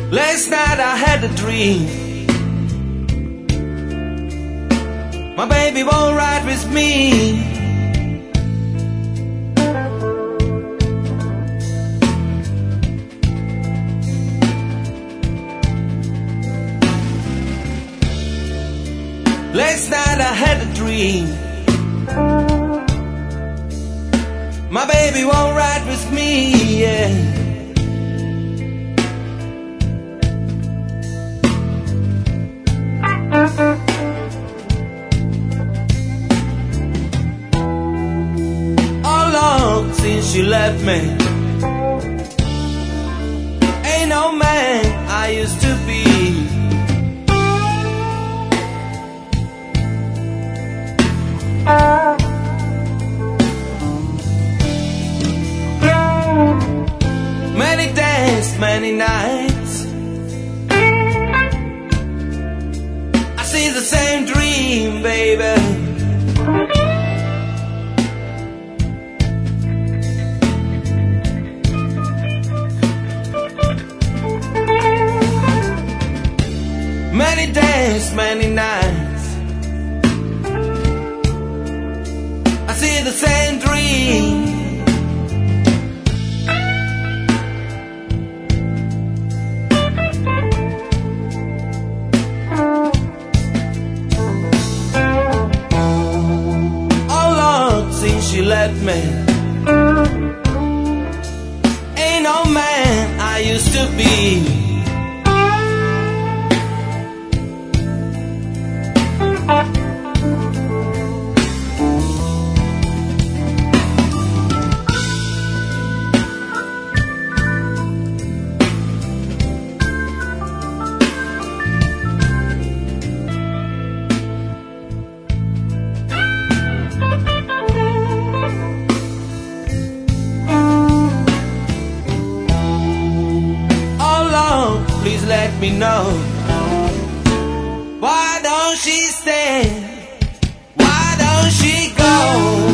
Last night I had a dream. My baby won't ride with me. Last night I had a dream. My baby won't ride with me, yeah. All along since you left me, ain't no man I used to be. Many days, many nights, I see the same dream, baby. Many days, many nights, I see the same dream. Since she left me, ain't no man I used to be. Please let me know, why don't she stay? Why don't she go?